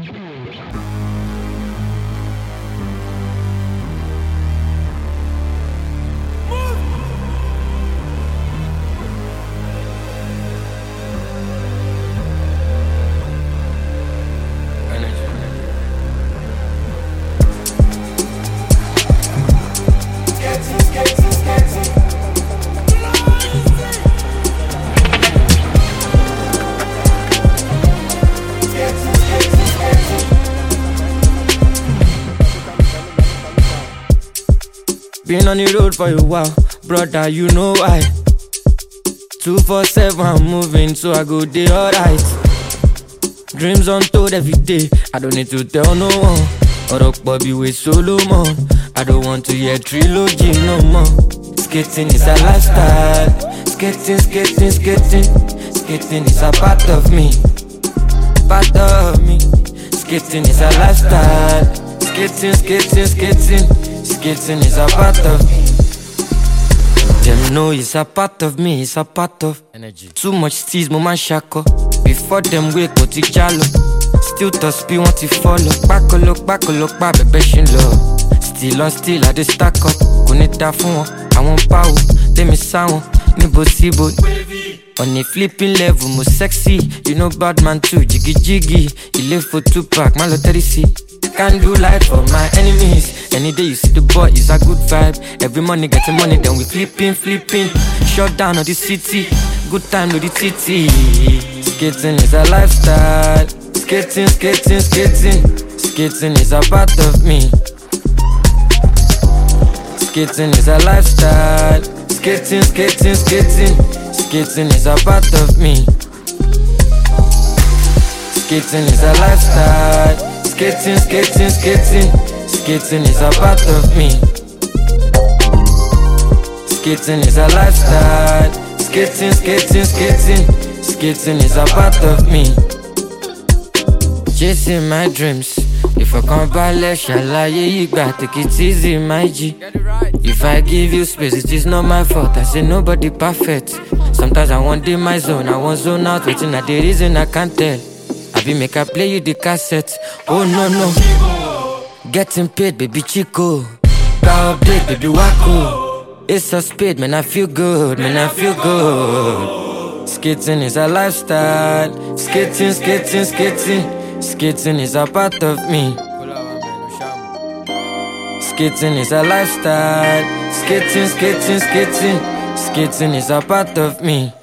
Been on the road for a while, brother, you know why. 247, I'm moving, so I go day alright. Dreams untold every day, I don't need to tell no one. Rock Bobby with Solomon, I don't want to hear trilogy no more. Skating is a lifestyle, skating, skating, skating. Skating is a part of me, part of me. Skating is a lifestyle, skating, skating, skating. Skating is a part of me. Them know it's a part of me, it's a part of energy. Too much steez, man shako. Before them wake up, jalo. Still to speed, want to follow. Back look, baby, shin low. Still on still, I just stack up. Kunita fun, I want power. Let me sound, nibo sibo. On a flipping level, more sexy. You know bad man too, jiggy jiggy. You live for 2 pack, malo 30. Can't do life for my enemies. Any day you see the boy, it's a good vibe. Every morning getting money, then we flipping. Shut down on the city, good time to the titty. Skating is a lifestyle. Skating, skating, skating. Skating is a part of me. Skating is a lifestyle. Skating, skating, skating. Skating is a part of me. Skating is a lifestyle. Skating, skating, skating. Skating is a part of me. Skating is a lifestyle. Skating, skating, skating. Skating is a part of me. Chasing my dreams. If I can't balance, shala you got take it easy, my G. If I give you space, it is not my fault. I say nobody perfect. Sometimes I want in my zone, I want zone out, waiting at the reason I can't tell. I be make I play you the cassette. Oh no. Getting paid, baby Chico. Power update, baby Wacko. It's a speed, man, I feel good, Skating is a lifestyle. Skating, skating, skating. Skating is a part of me. Skating is a lifestyle. Skating, skating, skating. Skating is a part of me.